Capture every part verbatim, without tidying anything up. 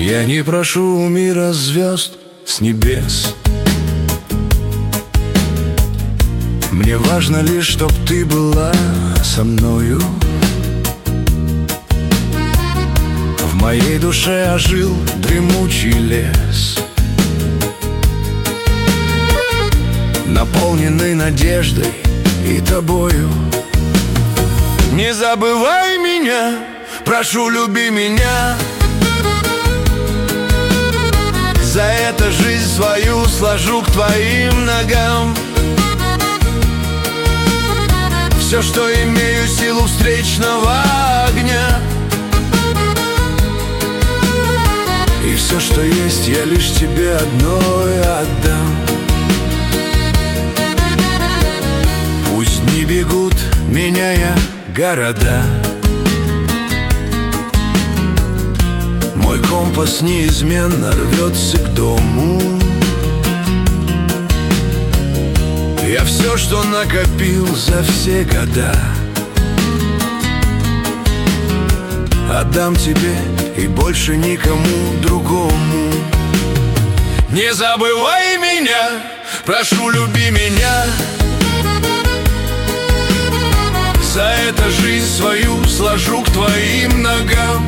Я не прошу у мира звезд с небес. Мне важно лишь, чтоб ты была со мною. В моей душе ожил дремучий лес, наполненный надеждой и тобою. Не забывай меня, прошу, люби меня. За это жизнь свою сложу к твоим ногам. Все, что имею, силу встречного огня. И все, что есть, я лишь тебе одной отдам. Пусть не бегут, меняя города, мой компас неизменно рвется к дому. Я все, что накопил за все года, отдам тебе и больше никому другому. Не забывай меня, прошу, люби меня. За это жизнь свою сложу к твоим ногам.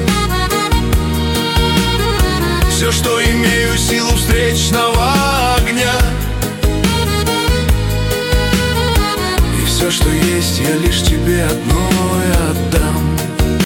Все, что имею, силу встречного огня. И все, что есть, я лишь тебе одной